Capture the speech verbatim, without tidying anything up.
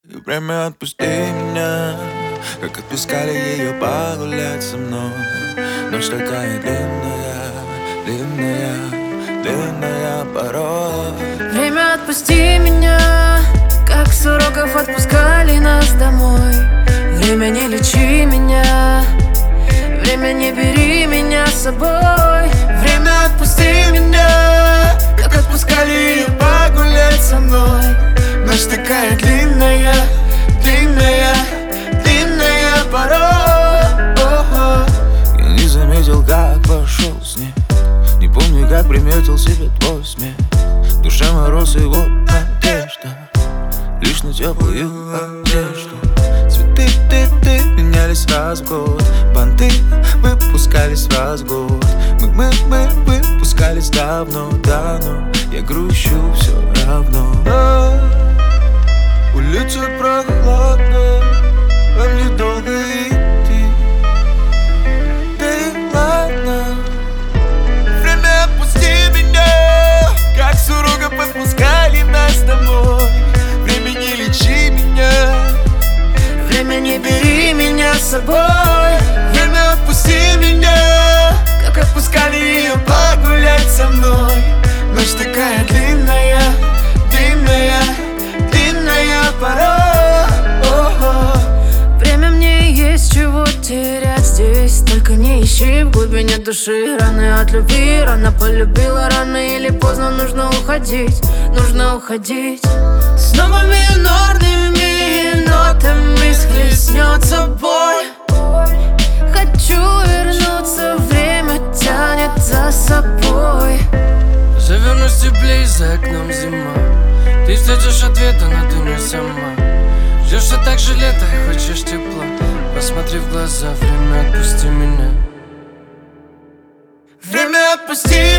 И время отпусти меня, как отпускали ее погулять со мной. Ночь такая длинная, длинная, длинная порой. Время отпусти меня, как с уроков отпускали нас домой. Время не лечи меня, время не бери меня с собой. Время отпусти меня, как отпускали ее погулять со мной. Ночь такая длинная, длинная, длинная порой. Я не заметил, как вошел снег, не помню, как приметил себе твой смех. В душе мороз и вот надежда, лишь на теплую одежду. Цветы, ты, ты менялись раз в год, банты выпускались раз в год. Мы, мы, мы выпускались давно, давно. Я грущу все равно. Улица прохладная, а мне долго идти. Да и ладно. Время отпусти меня, как с уроков отпускали нас домой. Время не лечи меня, время не бери меня с собой. Время отпусти меня, как отпускали ее погулять со мной. Ночь такая длинная, длинная, длинная порой. Время мне есть чего терять здесь. Только не ищи в глубине души раны от любви. Рано полюбила, рано или поздно нужно уходить, нужно уходить. Снова минорными нотами схлестнется боль. Хочу вернуться, время тянет за собой. Завернусь теплей, за окном зима. Ты ждешь ответа, но ты не сама. Ждешь все так же лето и хочешь тепла. Посмотри в глаза, время отпусти меня. Время отпусти